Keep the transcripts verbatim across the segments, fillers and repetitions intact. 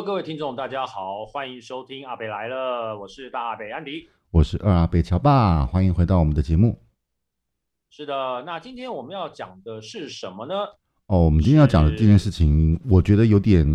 各位听众，大家好，欢迎收听阿北来了，我是大阿北安迪， 我是二阿北乔爸，欢迎回到我们的节目。 是的，那今天我们要讲的是什么呢？ 哦，我们今天要讲的这件事情，我觉得有点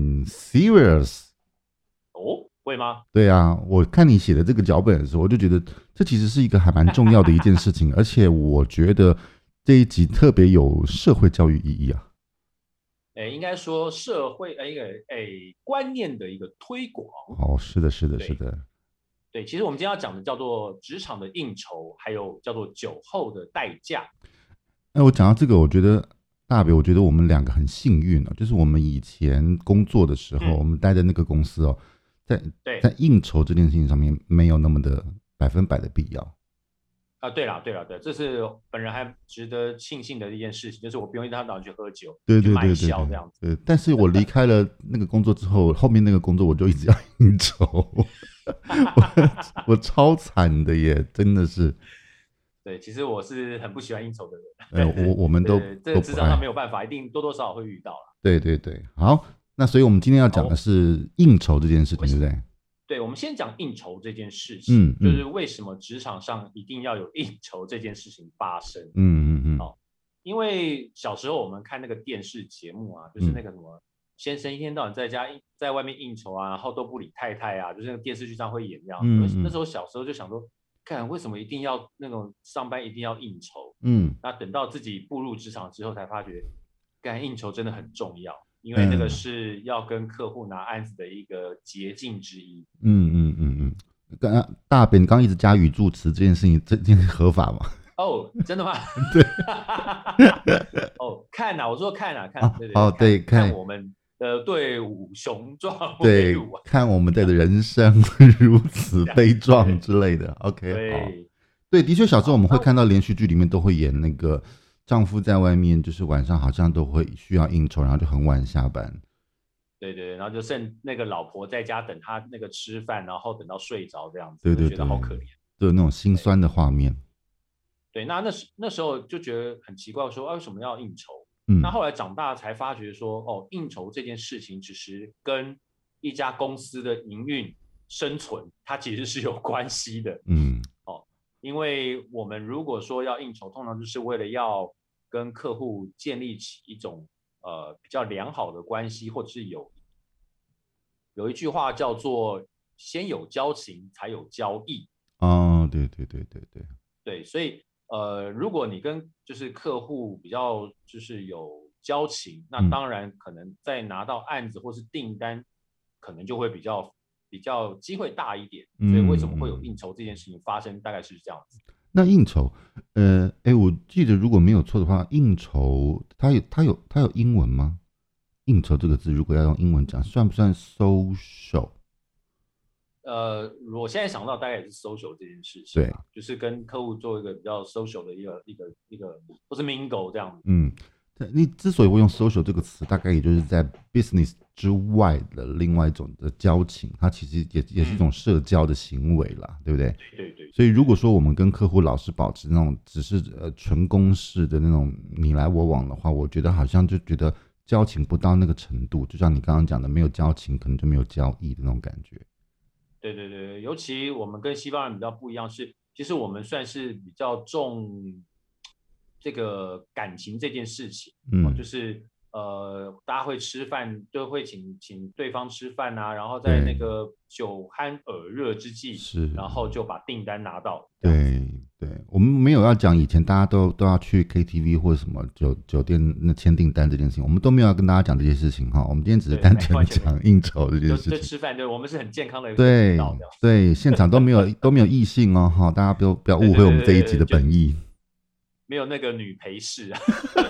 serious。 哦，会吗？ 对啊，我看你写的这个脚本的时候，我就觉得这其实是一个还蛮重要的一件事情，而且我觉得这一集特别有社会教育意义啊。 诶，应该说社会诶一个诶观念的一个推广。 哦，是的，是的，是对的。 对，其实我们今天要讲的叫做职场的应酬，还有叫做酒后的代价。 哎，我讲到这个，我觉得大北，我觉得我们两个很幸运哦，就是我们以前工作的时候， 嗯， 我们待的那个公司哦，在对在应酬这件事情上面没有那么的百分百的必要。 啊，对了对了对，这是本人还值得庆幸的一件事情，就是我不用一天到晚去喝酒， 对去卖对对对对笑这样子。 对，但是我离开了那个工作之后，后面那个工作我就一直要应酬，我我超惨的耶，真的是。 对，其实我是很不喜欢应酬的呃， 人， 我我们都对，这个职场上都不爱。 没有办法，一定多多少少会遇到了。 对对对，好，那所以我们今天要讲的好， 是应酬这件事情， 我们对不对？ 对，我们先讲应酬这件事情， 嗯嗯就是为什么职场上一定要有应酬这件事情发生。 嗯嗯嗯哦，因为小时候我们看那个电视节目啊，就是嗯那个什么先生一天到晚在家在外面应酬啊，然后都不理太太啊，就是那个电视剧上会演这样。 嗯嗯那时候小时候就想说，看为什么一定要那种上班一定要应酬？ 嗯那等到自己步入职场之后，才发觉，干应酬真的很重要，因为那个嗯是要跟客户拿案子的一个捷径之一。 嗯嗯嗯嗯。刚大北，你刚刚一直加语助词这件事情，这件事合法吗？ 哦，真的吗？ 对哦，看呐、啊，我说看呐、啊，看， 啊， 对对对， 哦对， 看看看我们的队伍雄壮威对， 武啊， 看我们的人生如此悲壮之类的。OK，好， 对， 对，的确，小时候我好，那们会看到连续剧里面都会演那个丈夫在外面，就是晚上好像都会需要应酬，然后就很晚下班。 对对，然后就剩那个老婆在家等他那个吃饭，然后等到睡着这样子， 对对对， 就觉得好可怜。 就有那种心对酸的画面。 对，那那时那时候就觉得很奇怪，说、啊、为什么要应酬？那嗯后来长大才发觉说，哦，应酬这件事情只是跟一家公司的营运生存，它其实是有关系的。 嗯哦，因为我们如果说要应酬，通常就是为了要跟客户建立起一种呃比较良好的关系，或者是有有一句话叫做“先有交情，才有交易”。 哦，对对对对对， 对，所以呃，如果你跟就是客户比较就是有交情，那嗯当然可能在拿到案子或是订单，可能就会比较比较机会大一点。所以为什么会有嗯嗯。 应酬这件事情发生，大概是这样子。 那应酬，呃，哎，我记得如果没有错的话，应酬它有它有它有英文吗？应酬这个字，如果要用英文讲，算不算 social？ 呃，我现在想到大概也是 social 这件事情对， 啊，就是跟客户做一个比较 social 的一个一个一个，或是 mingle 这样子。 嗯，你之所以会用 social 这个词，大概也就是在 business 之外的另外一种的交情，它其实也也是一种社交的行为啦，对不对？ 对对对。 所以如果说我们跟客户老是保持那种只是呃纯公式的那种你来我往的话，我觉得好像就觉得交情不到那个程度，就像你刚刚讲的，没有交情可能就没有交易的那种感觉。 对对对，尤其我们跟西方人比较不一样是，其实我们算是比较重这个感情这件事情，哦，就嗯， 是呃，大家会吃饭，就会请请对方吃饭啊，然后在那对， 个酒酣耳热之际， 是。 然后就把订单拿到这样子。 对对，我们没有要讲以前大家都都要去 K T V 或者什么酒酒店那签订单这件事情，我们都没有要跟大家讲这些事情哈。我们今天只是对， 单纯没完全没有， 讲应酬这件就事情。 就吃饭，对我们是很健康的一个频对道这样。 对，现场都没有都没有异性哦哈，大家不要不要误会我们这一集的本意。 没有那个女陪侍啊。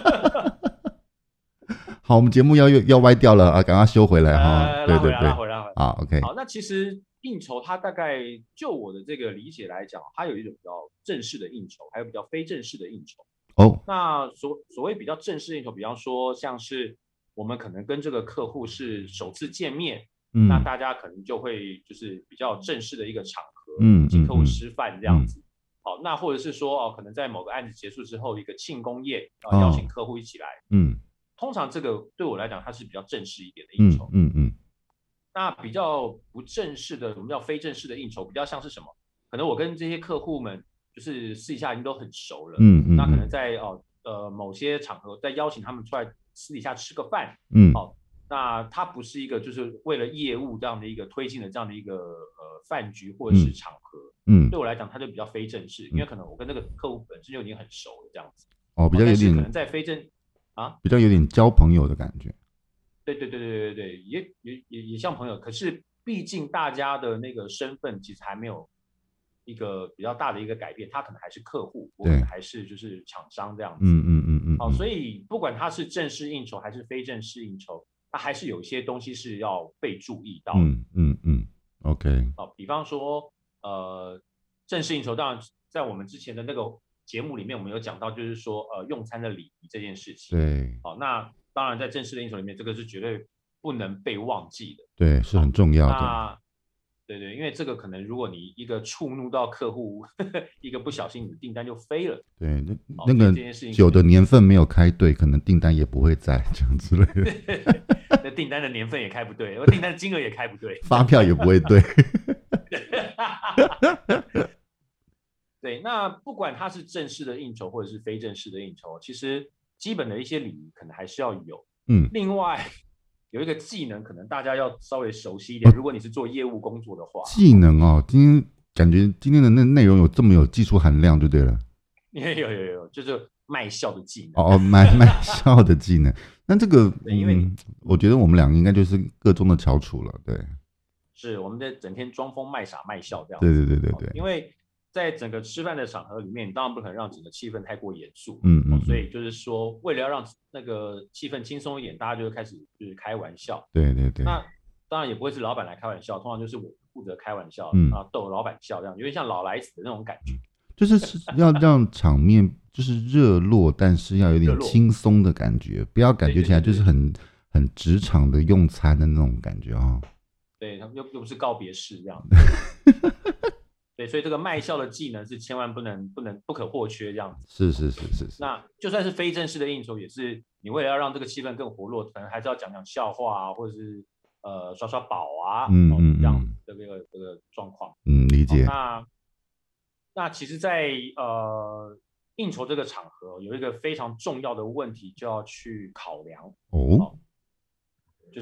好，我们节目要要歪掉了啊，赶快修回来哈。 呃，拉回来， 对对对， 拉回来，拉回来。 好 OK。 好，那其实应酬它大概就我的这个理解来讲，它有一种比较正式的应酬，还有比较非正式的应酬。 哦， 那所所谓比较正式的应酬，比方说像是我们可能跟这个客户是首次见面，那嗯大家可能就会就是比较正式的一个场合， 嗯请客户嗯嗯吃饭这样子。好，那或者是说哦，可能在某个案子结束之后，一个庆功宴啊、呃，邀请哦客户一起来。 嗯通常这个对我来讲，它是比较正式一点的应嗯酬。 嗯嗯那比较不正式的，我们叫非正式的应酬，比较像是什么？可能我跟这些客户们就是私底下已经都很熟了， 嗯嗯那可能嗯在哦呃某些场合再邀请他们出来私底下吃个饭， 嗯哦，那它不是一个就是为了业务这样的一个推进的这样的一个呃饭局或者是嗯场合， 嗯对我来讲它就比较非正式，因为嗯， 可能我跟这个客户本身就已经很熟了这样子， 哦，比哦， 较有点但是可能在非正啊。 比较有点交朋友的感觉。 对对对对对对，也也也也像朋友，可是毕竟大家的那个身份其实还没有一个比较大的一个改变，他可能还是客户，我可对， 能还是就是厂商这样子。 嗯嗯嗯嗯好， 嗯， 所以不管他是正式应酬还是非正式应酬，他还是有一些东西是要被注意到的。 嗯嗯嗯，OK， 好，比方说呃正式应酬，当然在我们之前的那个节目里面，我们有讲到，就是说呃用餐的礼仪这件事情。 对好，那当然在正式的应酬里面，这个是绝对不能被忘记的。 对，是很重要的。 那对对，因为这个可能如果你一个触怒到客户，呵呵一个不小心，你的订单就飞了。 对，那哦， 那个所以这件事情酒的可能年份没有开对，可能订单也不会在这样之类的， 那订单的年份也开不对，订单的金额也开不对， 发票也不会对。 对，那不管它是正式的应酬或者是非正式的应酬，其实基本的一些礼仪可能还是要有。 嗯， 另外有一个技能，可能大家要稍微熟悉一点。如果你是做业务工作的话， 技能哦，今天感觉今天的那内容有这么有技术含量，就对了。 有有有有，就是卖笑的技能。 哦哦，卖卖笑的技能。那这个， 对，因为嗯，我觉得我们两个应该就是个中的翘楚了。对， 是我们在整天装疯卖傻卖笑这样子。 对对对对对。 因为在整个吃饭的场合里面，你当然不可能让整个气氛太过严肃， 嗯嗯， 所以就是说，为了要让那个气氛轻松一点，大家就会开始就是开玩笑。 对对对。 那当然也不会是老板来开玩笑，通常就是我负责开玩笑， 嗯， 啊逗老板笑这样，有点像老来子的那种感觉。 就是是要让场面就是热络，但是要有点轻松的感觉，不要感觉起来就是很很职场的用餐的那种感觉啊、哦。 对，他们又又不是告别式这样。对，所以这个卖笑的技能是千万不能不能不可或缺这样子。 是是是是是。 那就算是非正式的应酬，也是你为了要让这个气氛更活络，可能还是要讲讲笑话啊，或者是呃耍耍宝啊， 嗯嗯嗯， 这样的这个这个状况。 嗯，理解。 那那其实在，呃应酬这个场合，有一个非常重要的问题就要去考量哦， 就是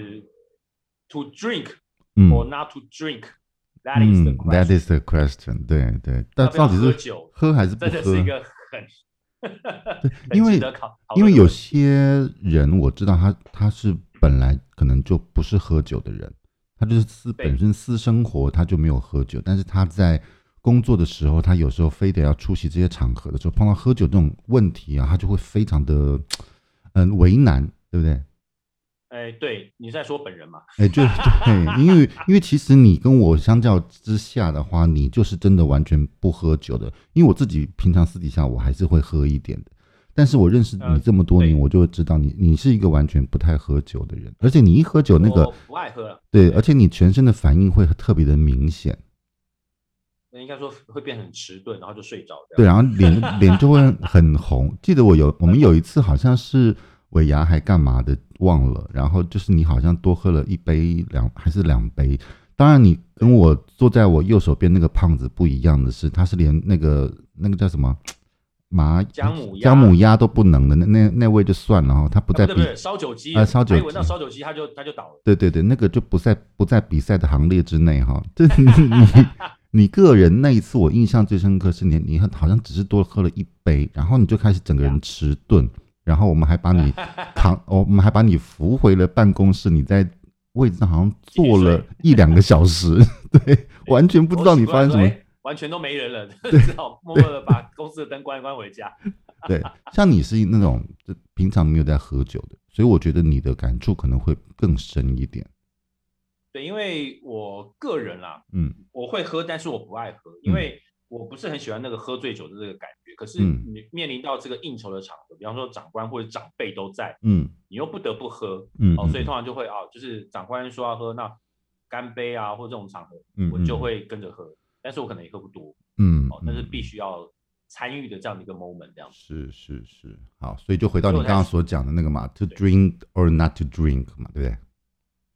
to drink 嗯 or not to drink。That is the question.、 嗯、That is the question 对。对对，但到底是喝酒喝还是不喝？ 真的是一个很对，因为因为有些人我知道他他是本来可能就不是喝酒的人，他就是私本身私生活他就没有喝酒，但是他在工作的时候，他有时候非得要出席这些场合的时候，碰到喝酒这种问题啊，他就会非常的嗯、呃、为难，对不对？ 哎，对，你在说本人嘛？ 哎，就对，因为因为其实你跟我相较之下的话，你就是真的完全不喝酒的。因为我自己平常私底下我还是会喝一点的，但是我认识你这么多年，呃、我就会知道你你是一个完全不太喝酒的人，而且你一喝酒那个我不爱喝了， 对，而且你全身的反应会特别的明显。 应该说会变很迟钝，然后就睡着。 对，然后脸脸就会很红。记得我有我们有一次好像是尾牙还干嘛的忘了，然后就是你好像多喝了一杯两还是两杯。当然你跟我坐在我右手边那个胖子不一样的是，他是连那个那个叫什么麻姜母姜母鸭都不能的，那那那位就算了哈，他不在比烧酒鸡啊，烧酒鸡， 闻到烧酒鸡他就他就倒了。 对对对，那个就不在不在比赛的行列之内哈。这你你个人那一次我印象最深刻是你你好像只是多喝了一杯，然后你就开始整个人迟钝，然后我们还把你扛，我们还把你扶回了办公室，你在位置上好像坐了一两个小时，对，完全不知道你发生什么。 完全都没人了，只好默默的把公司的灯关一关回家。 对，像你是那种平常没有在喝酒的，所以我觉得你的感触可能会更深一点。 对，因为我个人啦， 嗯， 我会喝，但是我不爱喝，因为我不是很喜欢那个喝醉酒的这个感觉。可是你面临到这个应酬的场合，比方说长官或者长辈都在，嗯，你又不得不喝，嗯，哦，所以通常就会啊，就是长官说要喝，那干杯啊，或者这种场合，嗯，我就会跟着喝。但是我可能也喝不多，嗯，哦，但是必须要参与的这样的一个 moment， 这样子。 是是是，好，所以就回到你刚刚所讲的那个嘛 ，to drink or not to drink 嘛，对不对？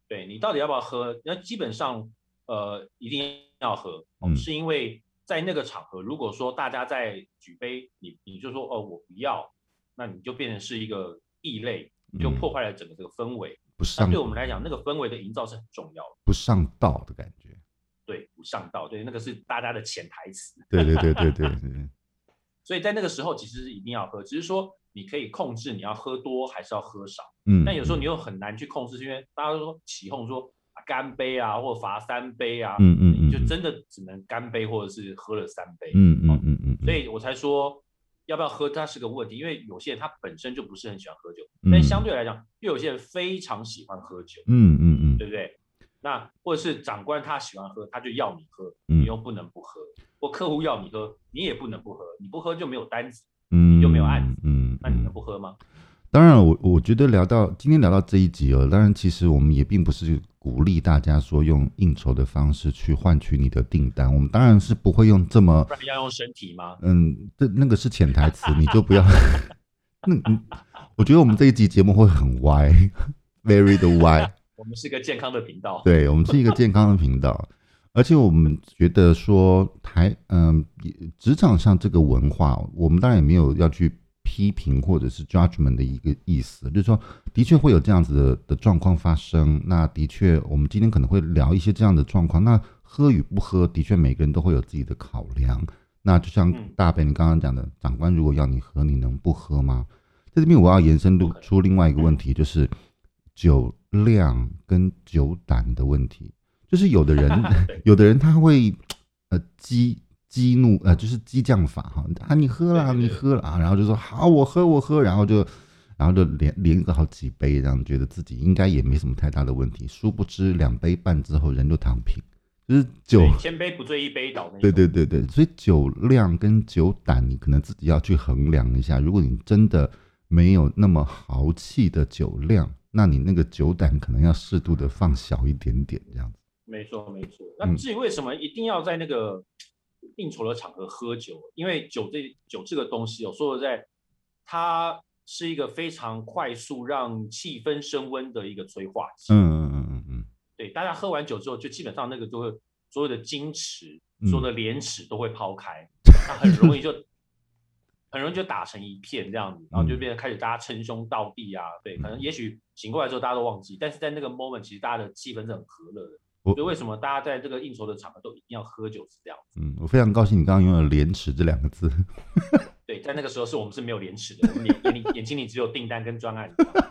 对你到底要不要喝？那基本上呃一定要喝，哦嗯是因为在那个场合，如果说大家在举杯，你你就说哦我不要，那你就变成是一个异类，你就嗯， 破坏了整个这个氛围。那不上对我们来讲，那个氛围的营造是很重要的。 不上道的感觉。 对，不上道，对，那个是大家的潜台词。 对对对对对对， 所以在那个时候其实是一定要喝，只是说你可以控制你要喝多还是要喝少。 嗯， 但有时候你又很难去控制，因为大家都说起哄说啊干杯啊，或者罚三杯啊， 嗯嗯嗯你就真的只能干杯或者是喝了三杯。 嗯嗯嗯嗯， 所以我才说要不要喝它是个问题，因为有些人他本身就不是很喜欢喝酒， 嗯但相对来讲，又有些人非常喜欢喝酒， 嗯嗯嗯， 对不对？那或者是长官他喜欢喝，他就要你喝， 嗯你又不能不喝；或客户要你喝，你也不能不喝，你不喝就没有单子， 嗯， 你就没有案子， 嗯， 那你能不喝吗？ 当然我，我觉得聊到今天聊到这一集哦，当然其实我们也并不是鼓励大家说用应酬的方式去换取你的订单，我们当然是不会用这么， 不然要用身体吗？ 嗯，这那个是潜台词，你就不要。那嗯，我觉得我们这一集节目会很歪，very 的歪。 我们是个健康的频道， 对，我们是一个健康的频道，而且我们觉得说台嗯职场上这个文化，我们当然也没有要去批评或者是 judgment 的一个意思，就是说的确会有这样子的的状况发生。那的确，我们今天可能会聊一些这样的状况。那喝与不喝，的确每个人都会有自己的考量。那就像大北你刚刚讲的，长官如果要你喝，你能不喝吗？在这边我要延伸出另外一个问题，就是酒量跟酒胆的问题。就是有的人，有的人他会呃激激怒，呃就是激将法哈啊，你喝啦，你喝啦，然后就说好，我喝我喝，然后就然后就连连个好几杯，这样觉得自己应该也没什么太大的问题，殊不知两杯半之后人就躺平。就是酒千杯不醉一杯倒那种。 对对对对，所以酒量跟酒胆，你可能自己要去衡量一下。如果你真的没有那么豪气的酒量，那你那个酒胆可能要适度的放小一点点，这样子。 没错没错。那至于为什么一定要在那个应酬的场合喝酒？因为酒这酒这个东西哦，说实在，它是一个非常快速让气氛升温的一个催化剂。 嗯嗯嗯嗯嗯。 对，大家喝完酒之后，就基本上那个就会所有的矜持、所有的廉耻都会抛开，那很容易就很容易就打成一片这样子，然后就变成开始大家称兄道弟啊。对，可能也许醒过来之后大家都忘记，但是在那个 moment 其实大家的气氛是很和乐的。所以为什么大家在这个应酬的场合都一定要喝酒是这样子？ 嗯，我非常高兴你刚刚用了廉耻这两个字。 对，在那个时候是我们是没有廉耻的，我们眼眼眼睛里只有订单跟专案。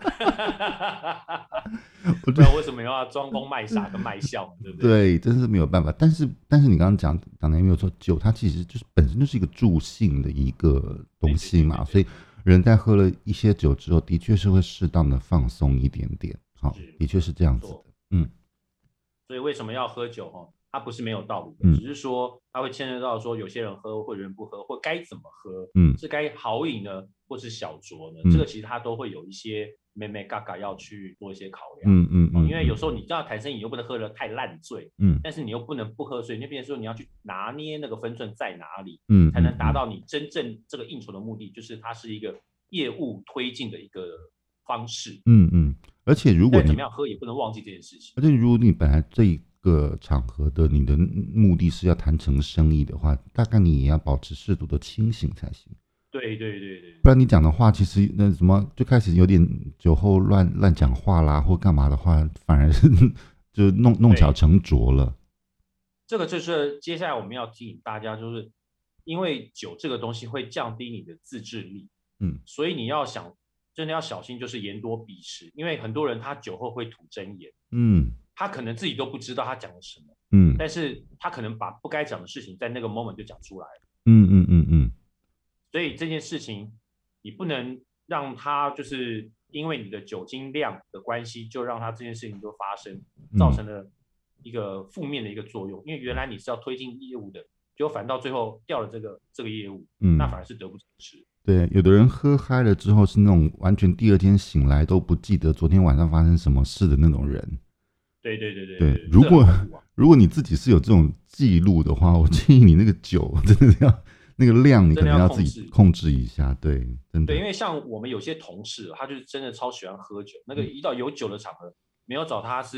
不知道为什么要装疯卖傻跟卖笑，对不对？ 对，真是没有办法。但是，但是你刚刚讲讲的也没有错，酒它其实就是本身就是一个助兴的一个东西嘛，所以人在喝了一些酒之后，的确是会适当的放松一点点。好、哦，的确是这样子的。嗯， 所以为什么要喝酒？哈，它不是没有道理的， 嗯、 只是说它会牵涉到说有些人喝或者人不喝，或该怎么喝， 嗯， 是该豪饮呢，或是小酌呢？ 嗯、 这个其实它都会有一些妹妹嘎嘎要去做一些考量。 嗯嗯嗯， 因为有时候你知道谈生意，你又不能喝得太烂醉， 嗯， 但是你又不能不喝，所以就变成说你要去拿捏那个分寸在哪里， 嗯， 才能达到你真正这个应酬的目的，就是它是一个业务推进的一个方式。 嗯嗯，而且如果你怎么样喝也不能忘记这件事情。 而且如果你本来这一个场合的你的目的是要谈成生意的话，大概你也要保持适度的清醒才行。 对对对对， 不然你讲的话，其实那什么就开始有点酒后乱乱讲话啦，或干嘛的话，反而是就弄弄巧成拙了。 这个就是接下来我们要提醒大家，就是因为酒这个东西会降低你的自制力， 嗯， 所以你要想真的要小心，就是言多必失，因为很多人他酒后会吐真言， 嗯， 他可能自己都不知道他讲了什么， 嗯， 但是他可能把不该讲的事情在那个 moment 就讲出来了， 嗯嗯嗯嗯， 所以这件事情你不能让他就是因为你的酒精量的关系，就让他这件事情就发生，造成了一个负面的一个作用，因为原来你是要推进业务的，结果反倒最后掉了这个这个业务，嗯，那反而是得不偿失。 对，有的人喝嗨了之后是那种完全第二天醒来都不记得昨天晚上发生什么事的那种人。 对对对对对, 对，如果、啊、如果你自己是有这种记录的话，我建议你那个酒真的要那个量，你可能要自己控制一下。对，真的。 对，因为像我们有些同事，他就是真的超喜欢喝酒，那个一到有酒的场合，没有找他是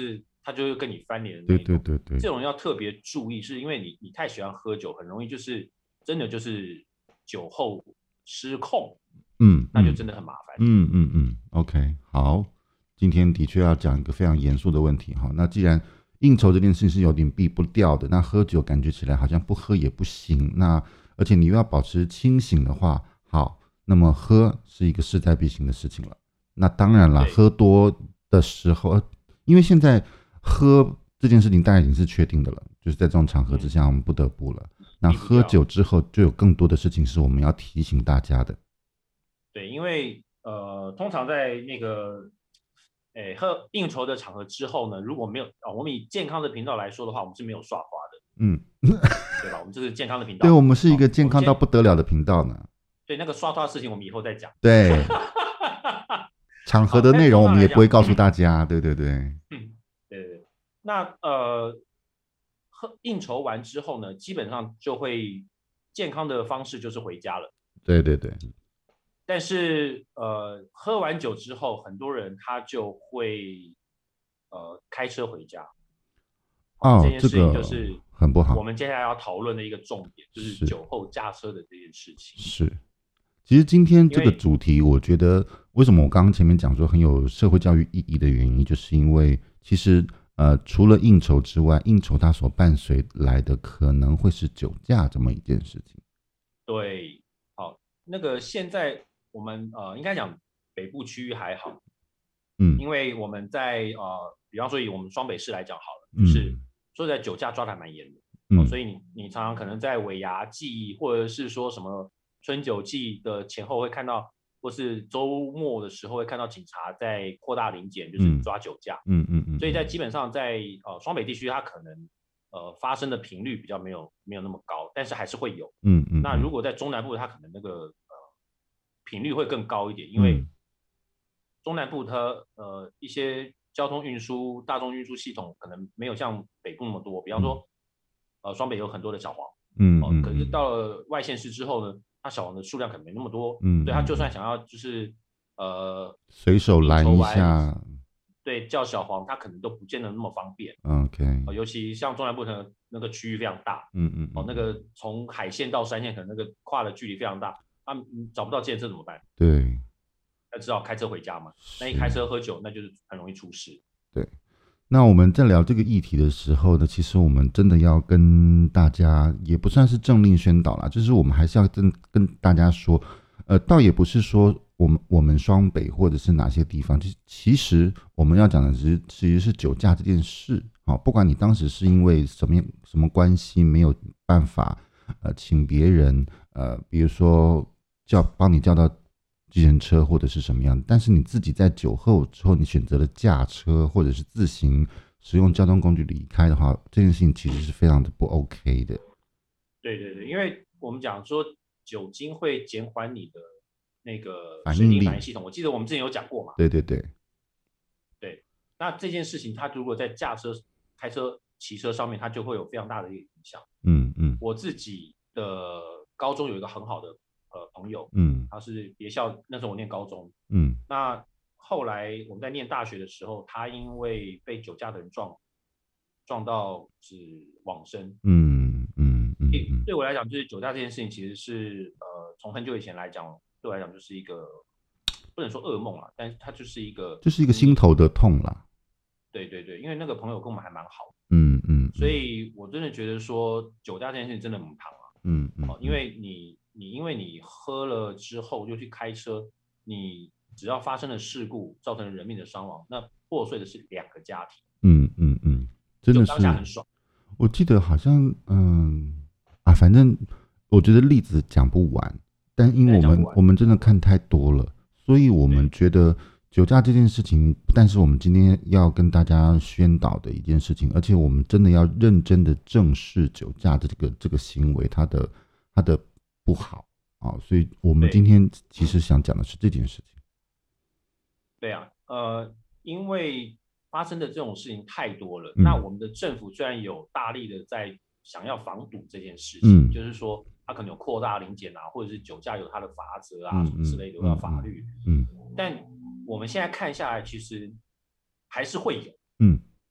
他就会跟你翻脸的那对一种。 对对对， 这种人要特别注意，是因为你你太喜欢喝酒，很容易就是真的就是酒后失控， 嗯， 那就真的很麻烦。 嗯嗯嗯 ，OK， 好，今天的确要讲一个非常严肃的问题哈。那既然应酬这件事情是有点避不掉的，那喝酒感觉起来好像不喝也不行，那而且你又要保持清醒的话，好，那么喝是一个势在必行的事情了。那当然了，喝多的时候，因为现在喝这件事情大概已经是确定的了，就是在这种场合之下，我们不得不了。嗯、那喝酒之后，就有更多的事情是我们要提醒大家的。 对，因为呃，通常在那个，诶，喝应酬的场合之后呢，如果没有啊、哦，我们以健康的频道来说的话，我们是没有耍花的， 嗯， 对吧？我们这是健康的频道， 对，我们是一个健康到不得了的频道呢。 对，那个刷花的事情我们以后再讲。 对，场合的内容我们也不会告诉大家，对对对。 嗯，对对对。那呃，喝应酬完之后呢，基本上就会健康的方式就是回家了。 对对对。 但是呃，喝完酒之后，很多人他就会呃开车回家。 哦， 这件事情就是很不好。 我们接下来要讨论的一个重点，就是酒后驾车的这件事情。 是，其实今天这个主题，我觉得为什么我刚刚前面讲说很有社会教育意义的原因，就是因为其实呃，除了应酬之外，应酬它所伴随来的可能会是酒驾这么一件事情。 对，好，那个现在我们呃应该讲北部区域还好， 嗯， 因为我们在呃，比方说以我们双北市来讲好了，就是说在酒驾抓的还蛮严的，嗯、哦，所以你你常常可能在尾牙季或者是说什么春酒季的前后会看到，或是周末的时候会看到警察在扩大临检，就是抓酒驾， 嗯嗯嗯， 所以在基本上在呃双北地区，它可能呃发生的频率比较没有没有那么高，但是还是会有， 嗯嗯， 那如果在中南部，它可能那个呃频率会更高一点，因为中南部它呃一些交通运输、大众运输系统可能没有像北部那么多，比方说呃双北有很多的小黄， 嗯哦、呃，可是到了外县市之后呢，它小黄的数量可能没那么多， 嗯， 所以他就算想要就是呃随手拦一下， 对，叫小黄，他可能都不见得那么方便。 OK， 哦、尤其像中南部的那个区域非常大， 嗯嗯， 哦，那个从海线到山线可能那个跨的距离非常大，他、啊、找不到计程车怎么办？ 对， 那只好开车回家嘛。那一开车喝酒，那就是很容易出事。 对。那我们在聊这个议题的时候呢，其实我们真的要跟大家，也不算是政令宣导啦，就是我们还是要跟跟大家说，呃，倒也不是说我们我们双北或者是哪些地方，其其实我们要讲的是其实是酒驾这件事啊，不管你当时是因为什么什么关系没有办法，呃，请别人，呃，比如说叫帮你叫到计程车或者是什么样，但是你自己在酒后之后，你选择了驾车或者是自行使用交通工具离开的话，这件事情其实是非常的不 OK 的。 对对对，因为我们讲说酒精会减缓你的那个反应力反应系统，我记得我们之前有讲过嘛。 对对对对，那这件事情，它如果在驾车、开车、骑车上面，它就会有非常大的一个影响。 嗯嗯， 我自己的高中有一个很好的呃朋友， 嗯， 他是别校，那时候我念高中， 嗯， 那后来我们在念大学的时候，他因为被酒驾的人撞撞到是往生， 嗯嗯嗯嗯， 对我来讲，就是酒驾这件事情，其实是呃从很久以前来讲，对我来讲就是一个不能说噩梦啦，但是它就是一个就是一个心头的痛啦。 对对对，因为那个朋友跟我们还蛮好， 嗯嗯， 所以我真的觉得说酒驾这件事情真的很糖啊， 嗯嗯， 因为你你因为你喝了之后又去开车，你只要发生了事故，造成了人命的伤亡，那破碎的是两个家庭。 嗯嗯嗯，真的是当下很爽。 我记得好像嗯啊，反正我觉得例子讲不完，但因为我们我们真的看太多了，所以我们觉得酒驾这件事情不但是我们今天要跟大家宣导的一件事情，而且我们真的要认真的正视酒驾这个这个行为它的它的不好啊，所以我们今天其实想讲的是这件事情。 对啊，呃，因为发生的这种事情太多了，嗯、那我们的政府虽然有大力的在想要防堵这件事情，嗯、就是说他可能有扩大临检啊，或者是酒驾有他的法则啊、嗯、什么之类的，有他的法律，嗯，嗯但我们现在看下来，其实还是会有，嗯，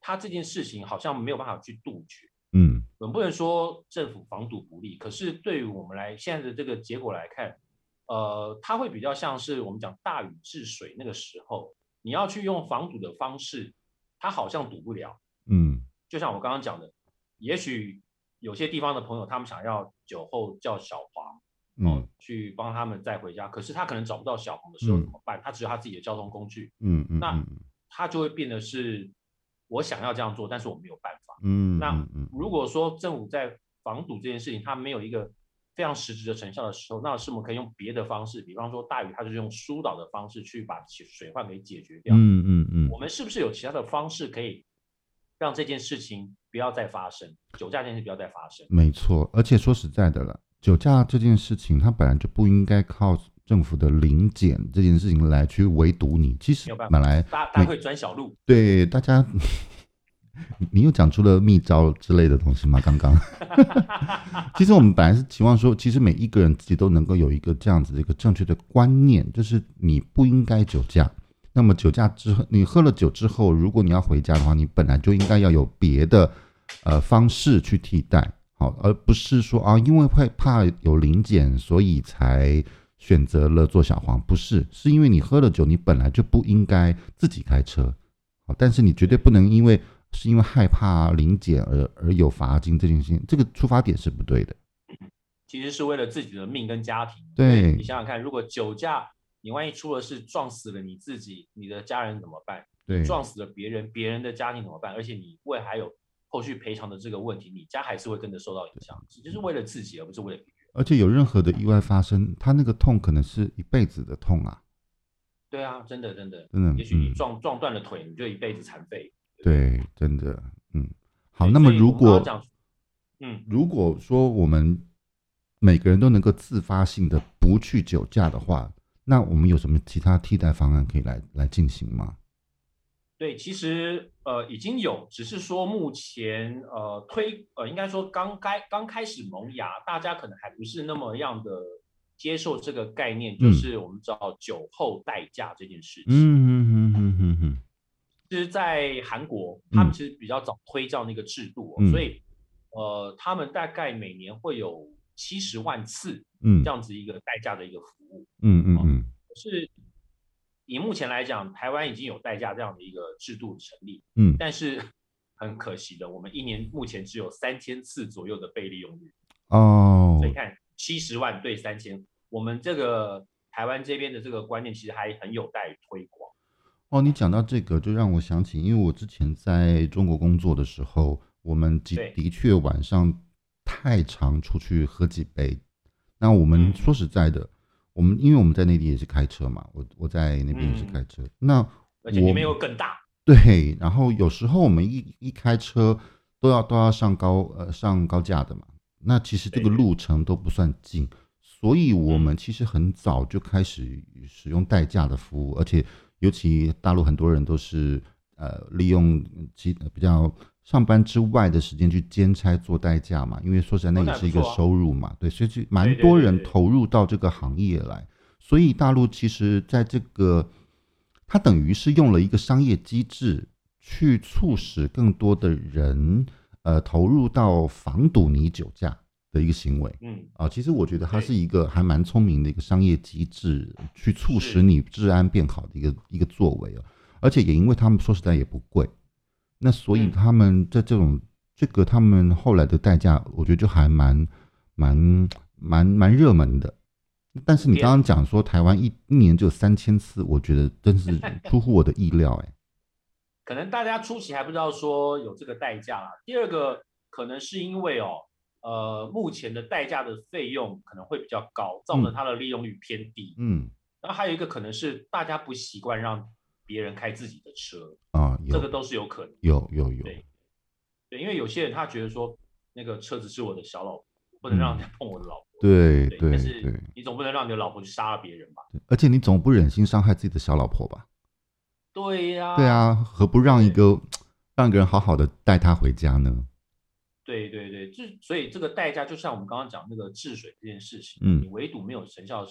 它这件事情好像没有办法去杜绝。 嗯， 我们不能说政府防堵不力，可是对于我们来现在的这个结果来看，呃，它会比较像是我们讲大禹治水那个时候，你要去用防堵的方式，它好像堵不了。 嗯， 就像我刚刚讲的，也许有些地方的朋友他们想要酒后叫小黄，哦， 嗯， 去帮他们载回家，可是他可能找不到小黄的时候怎么办？他只有他自己的交通工具， 嗯嗯那嗯他就会变得是，我想要这样做，但是我没有办法。 嗯那嗯嗯， 如果说政府在防堵这件事情，它没有一个非常实质的成效的时候，那是我们可以用别的方式，比方说大禹，它就是用疏导的方式去把水患给解决掉。 嗯嗯嗯， 我们是不是有其他的方式可以让这件事情不要再发生，酒驾这件事不要再发生？ 没错。而且说实在的了，酒驾这件事情，它本来就不应该靠政府的临检这件事情来去围堵你。其实没有办法， 本来大家大家会钻小路。 对大家，你又讲出了秘招之类的东西吗？刚刚，其实我们本来是期望说，其实每一个人自己都能够有一个这样子的一个正确的观念，就是你不应该酒驾。那么酒驾之后，你喝了酒之后，如果你要回家的话，你本来就应该要有别的呃方式去替代，好，而不是说啊，因为会怕有临检，所以才选择了做小黄。不是，是因为你喝了酒，你本来就不应该自己开车，好，但是你绝对不能因为是因为害怕临检而而有罚金这件事情，这个出发点是不对的。 其实是为了自己的命跟家庭。 对， 你想想看，如果酒驾，你万一出了事撞死了你自己，你的家人怎么办？ 对， 撞死了别人，别人的家庭怎么办？而且你未还有后续赔偿的这个问题，你家还是会跟着受到影响，就是为了自己，而不是为了别人。 而且有任何的意外发生，他那个痛可能是一辈子的痛啊。 对啊，真的真的真的， 也许你嗯撞、撞断了腿，你就一辈子残废。 对，真的，嗯，好。 对那么所以我们刚如果刚讲，嗯， 如果说我们每个人都能够自发性的不去酒驾的话，那我们有什么其他替代方案可以来来进行吗？ 对，其实呃已经有，只是说目前呃推呃应该说刚开刚开始萌芽，大家可能还不是那么样的接受这个概念，就嗯是我们知道酒后代驾这件事情。 嗯哼哼哼哼哼， 其实，在韩国，他们嗯其实比较早推这样的一个制度、哦嗯所以呃他们大概每年会有七十万次嗯这样子一个代驾的一个服务。哦， 嗯嗯嗯可是以目前来讲，台湾已经有代驾这样的一个制度成立， 嗯， 但是很可惜的，我们一年目前只有三千次左右的被利用率。 哦所以你看，七十万对三千，我们这个台湾这边的这个观念其实还很有待推广。 哦，你讲到这个，就让我想起，因为我之前在中国工作的时候，我们的对的确晚上太常出去喝几杯。那我们嗯说实在的，我们因为我们在内地也是开车嘛，我我在那边也是开车，那我而且你们又更大。 对，然后有时候我们一一开车都要都要上高呃上高架的嘛，那其实这个对对路程都不算近，所以我们嗯其实很早就开始使用代驾的服务，而且尤其大陆很多人都是呃利用其比较上班之外的时间去兼差做代驾嘛，因为说实在那哦也是一个那还不错啊收入嘛，对，所以就蛮对对多人对对投入到这个行业来，所以大陆其实在这个它等于是用了一个商业机制去促使更多的人呃投入到防堵你酒驾的一个行为。 嗯， 啊，其实我觉得它对是一个还蛮聪明的一个商业机制，去促使是你治安变好的一个一个作为啊。而且也因为他们说实在也不贵，那所以嗯他们在这种这个他们后来的代价，我觉得就还蛮蛮蛮蛮热门的。但是你刚刚讲说台湾一一年只有三千次，我觉得真是出乎我的意料哎。 可能大家初期还不知道说有这个代价啦。第二个可能是因为哦，呃，目前的代驾的费用可能会比较高，造成它的利用率偏低。 嗯然后还有一个可能是大家不习惯让别人开自己的车， 啊，有这个都是有可能。 有有有， 对对，因为有些人他觉得说那个车子是我的小老婆，不能让人家碰我的老婆。对， 对对但是对， 你总不能让你的老婆去杀了别人吧？ 而且你总不忍心伤害自己的小老婆吧？ 对呀、 对啊，何不让一个让一个人好好的带她回家呢？ 对对对，就所以这个代价就像我们刚刚讲那个治水这件事情， 嗯你围堵没有成效的时候，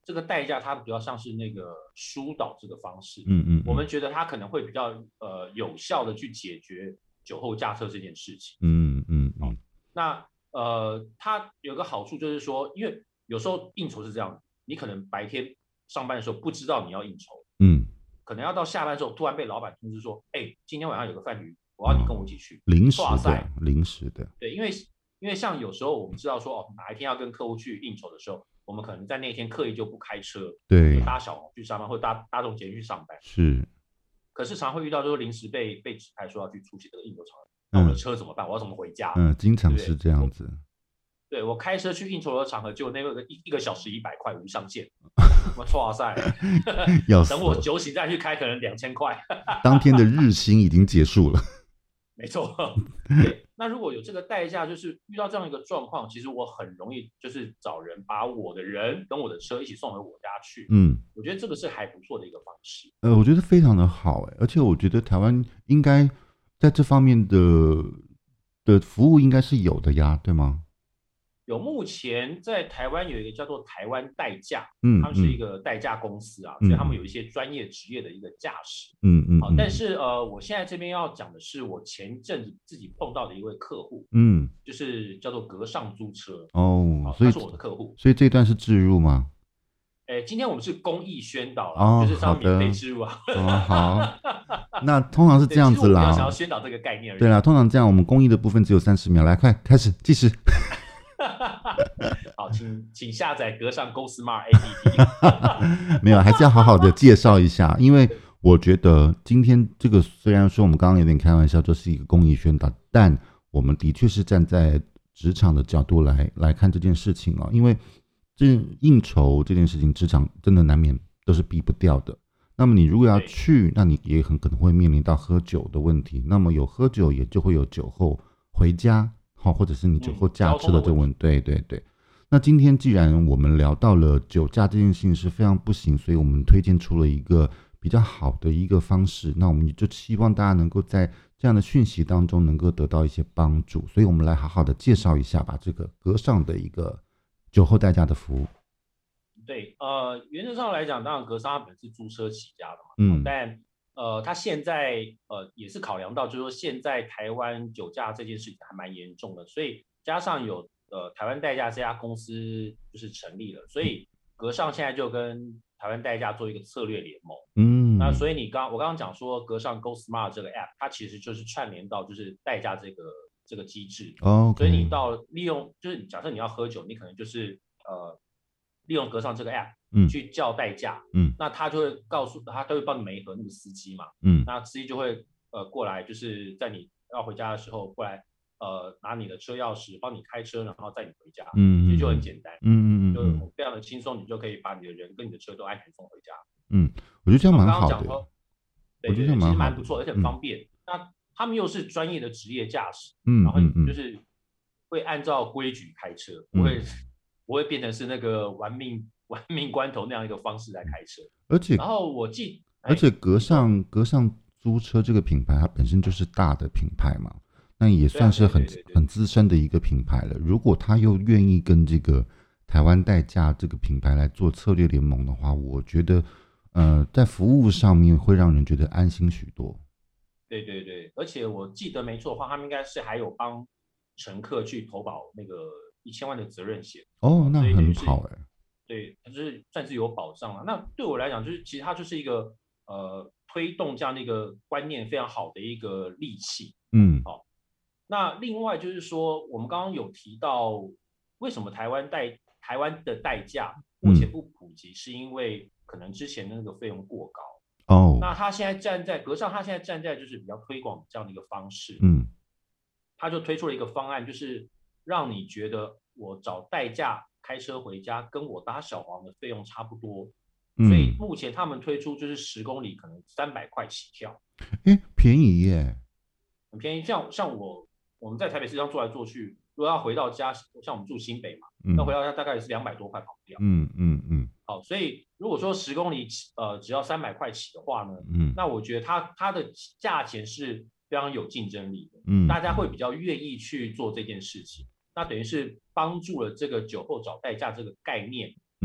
这个代驾它比较像是那个疏导这个方式， 嗯嗯， 我们觉得它可能会比较呃有效的去解决酒后驾车这件事情。 嗯嗯嗯， 那呃，它有个好处就是说，因为有时候应酬是这样，你可能白天上班的时候不知道你要应酬， 嗯， 可能要到下班之后突然被老板通知说，哎，今天晚上有个饭局，我要你跟哦， 我一起去。 临时哇塞， 的，临时的， 对，因为因为像有时候我们知道说，哦，哪一天要跟客户去应酬的时候，我们可能在那一天刻意就不开车，就对， 搭小黄去上班，或者搭搭动捷运去上班。 是， 可是常会遇到就是临时被被指派说要去出席这个应酬场合，那我的嗯车怎么办？我要怎么回家？ 嗯，经常是对不对？我这样子， 对我开车去应酬的场合，结果那个一一个小时一百块无上限，我哇塞， 要等我死了， 酒醒再去开可能两千块， 当天的日薪已经结束了， 没错。对，那如果有这个代驾，就是遇到这样一个状况，其实我很容易就是找人把我的人跟我的车一起送回我家去， 嗯。 我觉得这个是还不错的一个方式。 呃，我觉得非常的好哎，而且我觉得台湾应该在这方面的的服务应该是有的呀，对吗？ 有目前在台湾有一个叫做台湾代驾，他们是一嗯嗯个代驾公司啊，所以他们嗯有一些专业职业的一个驾驶。好， 嗯嗯嗯但是呃，我现在这边要讲的是我前阵子自己碰到的一位客户， 嗯， 就是叫做格上租车。 哦， 好， 所以他是我的客户。 所以这段是置入吗？ 哎，今天我们是公益宣导啦， 哦， 就是好上免费的， 植入啊。 哦好，那通常是这对， 样子其实我比较想要啦， 宣导这个概念而已。 对啦，通常这样，我们公益的部分只有三十秒，来，快开始计时。 好，请请下载格上 Go Smart A P P。 没有，还是要好好的介绍一下，因为我觉得今天这个虽然说我们刚刚有点开玩笑，就是一个公益宣导，但我们的确是站在职场的角度来来看这件事情哦，因为这应酬这件事情，职场真的难免都是避不掉的。那么你如果要去，那你也很可能会面临到喝酒的问题。那么有喝酒，也就会有酒后回家，好，或者是你酒后驾车的这个问题。对对对。那今天既然我们聊到了酒驾这件事情是非常不行，所以我们推荐出了一个比较好的一个方式。那我们就希望大家能够在这样的讯息当中能够得到一些帮助。所以我们来好好的介绍一下吧，这个格上的一个酒后代驾的服务。 对，呃，原则上来讲，当然格桑他本是租车起家的嘛， 嗯， 但呃，他现在呃也是考量到，就是说现在台湾酒驾这件事情还蛮严重的，所以加上有呃台湾代驾这家公司就是成立了，所以格上现在就跟台湾代驾做一个策略联盟。 嗯， 那所以你刚我刚刚讲说格上 Go Smart 这个 app， 它其实就是串联到就是代驾这个这个机制， 哦， 所以你到利用就是假设你要喝酒，你可能就是呃。利用格上这个 app， 嗯， 去叫代驾， 嗯， 那他就会告诉他，都会帮你媒合那个司机嘛， 嗯， 那司机就会呃过来，就是在你要回家的时候过来，呃拿你的车钥匙帮你开车，然后载你回家， 嗯， 其实就很简单， 嗯嗯嗯， 就非常的轻松，你就可以把你的人跟你的车都安全送回家。 嗯，我觉得这样蛮好的， 对对对，其实蛮不错，而且很方便。那他们又是专业的职业驾驶， 嗯， 然后就是会按照规矩开车，不会。不会变成是那个玩命玩命关头那样一个方式来开车， 而且然后我记， 而且格上格上租车这个品牌，它本身就是大的品牌嘛，那也算是很很资深的一个品牌了。如果他又愿意跟这个台湾代驾这个品牌来做策略联盟的话，我觉得呃在服务上面会让人觉得安心许多。 对对对，而且我记得没错的话，他们应该是还有帮乘客去投保那个。一千万的责任险哦，那很好哎、欸， 对，就是算是有保障了。那对我来讲，就是其实它就是一个呃推动这样的一个观念非常好的一个利器。 嗯， 好、哦，那另外就是说，我们刚刚有提到，为什么台湾代台湾的代驾目前不普及，嗯、是因为可能之前的那个费用过高。 哦， 那他现在站在格上，他现在站在就是比较推广这样的一个方式。 嗯， 他就推出了一个方案，就是让你觉得我找代驾开车回家，跟我搭小黄的费用差不多。嗯、所以目前他们推出就是十公里可能三百块起跳， 哎，便宜耶， 很便宜。像像我我们在台北市上坐来坐去，如果要回到家，像我们住新北嘛，那、嗯、回到家大概也是两百多块跑不掉。 嗯嗯嗯。 好，所以如果说十公里呃只要三百块起的话呢， 嗯， 那我觉得它它的价钱是非常有竞争力的， 嗯， 大家会比较愿意去做这件事情。那等于是帮助了这个酒后找代驾这个概念， 嗯， 哦，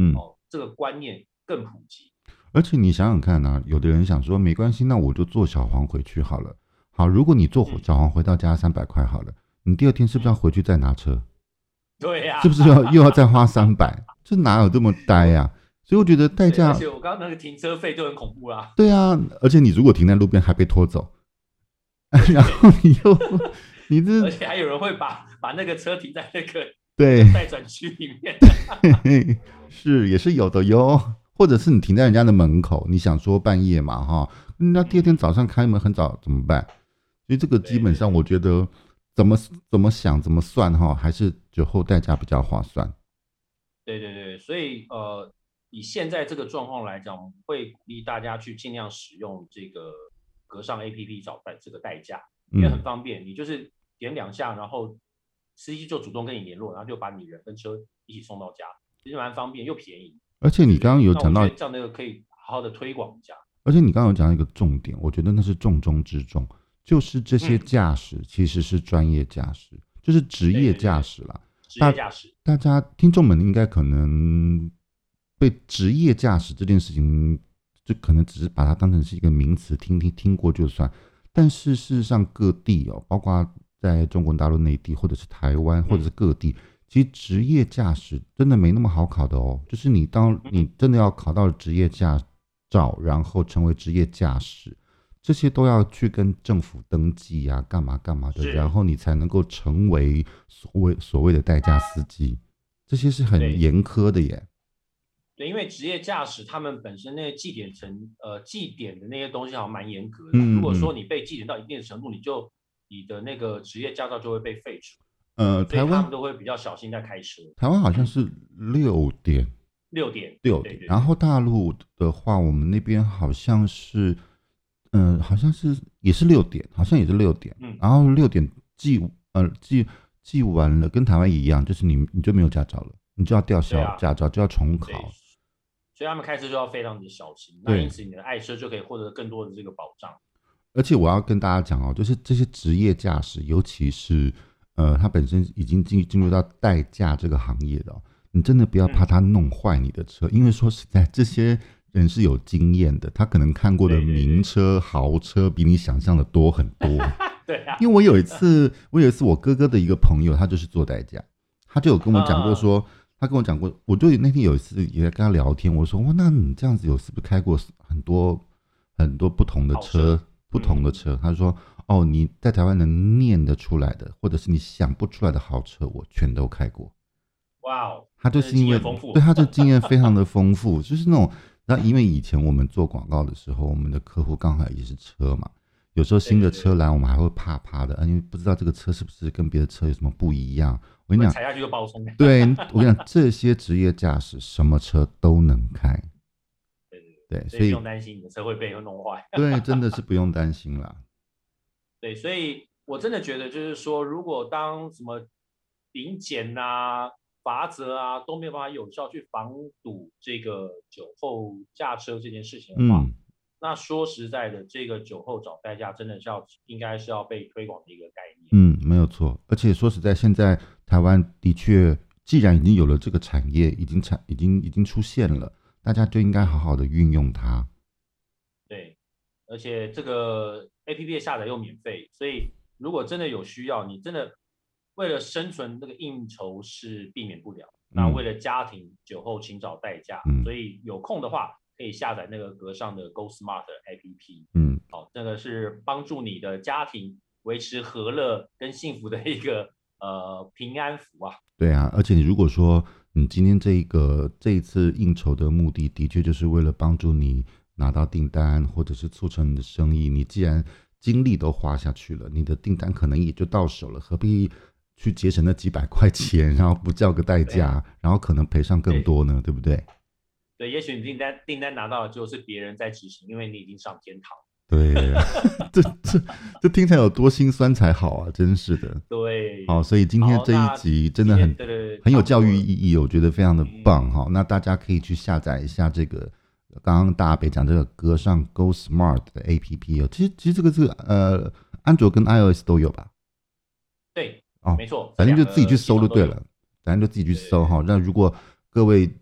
这个观念更普及。 而且你想想看啊，有的人想说没关系，那我就坐小黄回去好了。好，如果你坐嗯小黄回到家三百块好了，你第二天是不是要回去再拿车？ 对呀、 是不是要又要再花三百？这哪有这么呆呀、所以我觉得代对， 驾而，且我刚刚那个停车费就很恐怖啦。 对啊，而且你如果停在路边还被拖走，然后你又你这而且还有人会把把那个车停在那个对待转区里面。 是也是有的哟，或者是你停在人家的门口，你想说半夜嘛哈，那第二天早上开门很早怎么办？所以这个基本上我觉得怎么怎么想怎么算哈，还是酒后代驾比较划算。 对对对，所以呃，以现在这个状况来讲，我们会鼓励大家去尽量使用这个格上 A P P 找代这个代驾，因为很嗯， 方便，你就是点两下，然后司机就主动跟你联络，然后就把你人跟车一起送到家，其实蛮方便又便宜。 而且你刚刚有讲到那我觉得，这样的可以好好的推广一下。 而且你刚刚有讲到一个重点，我觉得那是重中之重，就是这些嗯驾驶其实是专业驾驶，就是职业驾驶啦。 职业驾驶， 大家听众们应该可能被职业驾驶这件事情，就可能只是把它当成是一个名词，听听听过就算。但是事实上，各地哦，包括在中国大陆内地，或者是台湾，或者是各地，其实职业驾驶真的没那么好考的哦。就是你当你真的要考到职业驾照，然后成为职业驾驶，这些都要去跟政府登记啊，干嘛干嘛的， 是然后你才能够成为所谓所谓的代驾司机，这些是很对严苛的耶。 对，因为职业驾驶他们本身那个记点程呃记点的那些东西好像蛮严格的。 嗯如果说嗯你被记点到一定的程度，你就你的那个职业驾照就会被废除， 呃，台湾所以他们都会比较小心在开车。 台湾好像是六点六点， 六点， 对对对， 然后大陆的话，我们那边好像是，嗯、好像是也是六点，好像也是六点， 嗯， 然后六点记呃记记完了，跟台湾也一样，就是你你就没有驾照了，你就要吊对啊销驾照，就要重对， 考。 所以他们开车就要非常的小心。那对因此你的爱车就可以获得更多的这个保障。 而且我要跟大家讲哦，就是这些职业驾驶，尤其是呃，他本身已经进进入到代驾这个行业的、哦，你真的不要怕他弄坏你的车，因为说实在，这些人是有经验的，他可能看过的对对对名车、豪车比你想象的多很多。 对啊， 因为我有一次，我有一次我哥哥的一个朋友，他就是做代驾，他就有跟我讲过说，他跟我讲过，我就那天有一次也跟他聊天，我说哇，那你这样子有是不是开过很多很多不同的好车？ 车不同的车，他说：“哦，你在台湾能念得出来的，或者是你想不出来的豪车，我全都开过。” 哇哦， 他就是因为真的经验丰富对他的经验非常的丰富，就是那种，那因为以前我们做广告的时候，我们的客户刚好也是车嘛，有时候新的车来，我们还会怕怕的，因为不知道这个车是不是跟别的车有什么不一样。我跟你讲， 踩下去就爆冲。 对我跟你讲，这些职业驾驶什么车都能开， 对对对， 对，所所以以不用担心你的车会被弄坏。 对，真的是不用担心啦。 对，所以我真的觉得就是说，如果当什么临检啊、罚则啊都没有办法有效去防堵这个酒后驾车这件事情的话， 嗯， 那说实在的，这个酒后找代驾真的是要应该是要被推广的一个概念。 嗯，没有错。而且说实在，现在台湾的确，既然已经有了这个产业，已经产已经已经出现了，大家就应该好好的运用它。 对，而且这个 A P P 的下载又免费，所以如果真的有需要，你真的为了生存，那个应酬是避免不了。那为了家庭酒后请找代驾， 嗯所以有空的话可以下载那个格上的 Go Smart 的 A P P。 嗯， 好，这个是帮助你的家庭维持和乐跟幸福的一个呃平安符啊。 对啊。而且你如果说你今天这一个这一次应酬的目的，的确就是为了帮助你拿到订单，或者是促成你的生意，你既然精力都花下去了，你的订单可能也就到手了，何必去节省那几百块钱，然后不叫个代驾，然后可能赔上更多呢，对不对？ 对，也许你订单订单拿到的就是别人在执行，因为你已经上天堂。 对，这这这听起来有多心酸才好啊，真是的。 对， 好，所以今天这一集真的很对对对很有教育意义，我觉得非常的棒嗯哈。那大家可以去下载一下这个刚刚大北讲这个歌上 Go Smart 的 A P P 哦。其实其实这个这个呃，安卓跟 iOS 都有吧？ 对， 哦， 没错， 反正就自己去这两个系统都有。 搜就对了，反正就自己去搜哈。那如果各位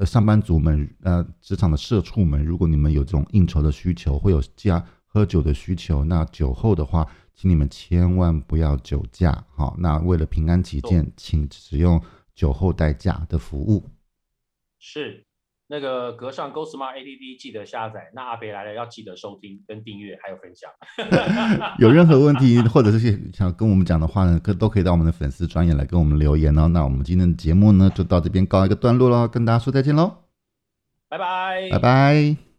呃上班族们呃职场的社畜们，如果你们有这种应酬的需求，会有加喝酒的需求，那酒后的话，请你们千万不要酒驾。好，那为了平安起见，请使用酒后代驾的服务。 是。那个格上 Go Smart A P P 记得下载，那阿北来了要记得收听、跟订阅还有分享。 有任何问题或者是想跟我们讲的话呢，都可以到我们的粉丝专页来跟我们留言哦。那我们今天的节目呢就到这边告一个段落了，跟大家说再见喽， 拜拜， 拜拜。